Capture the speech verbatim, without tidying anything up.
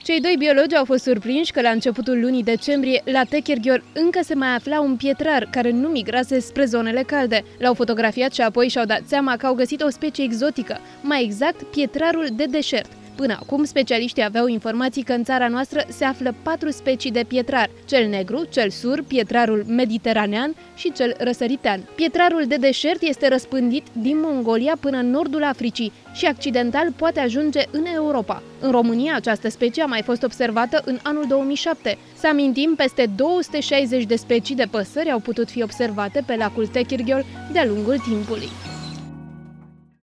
Cei doi biologi au fost surprinși că la începutul lunii decembrie, la Techergheor, încă se mai afla un pietrar care nu migrase spre zonele calde. L-au fotografiat și apoi și-au dat seama că au găsit o specie exotică, mai exact pietrarul de deșert. Până acum, specialiștii aveau informații că în țara noastră se află patru specii de pietrar: cel negru, cel sur, pietrarul mediteranean și cel răsăritean. Pietrarul de deșert este răspândit din Mongolia până în nordul Africii și accidental poate ajunge în Europa. În România, această specie a mai fost observată în anul două mii șapte. Să amintim, peste două sute șaizeci de specii de păsări au putut fi observate pe lacul Techergheor de-a lungul timpului.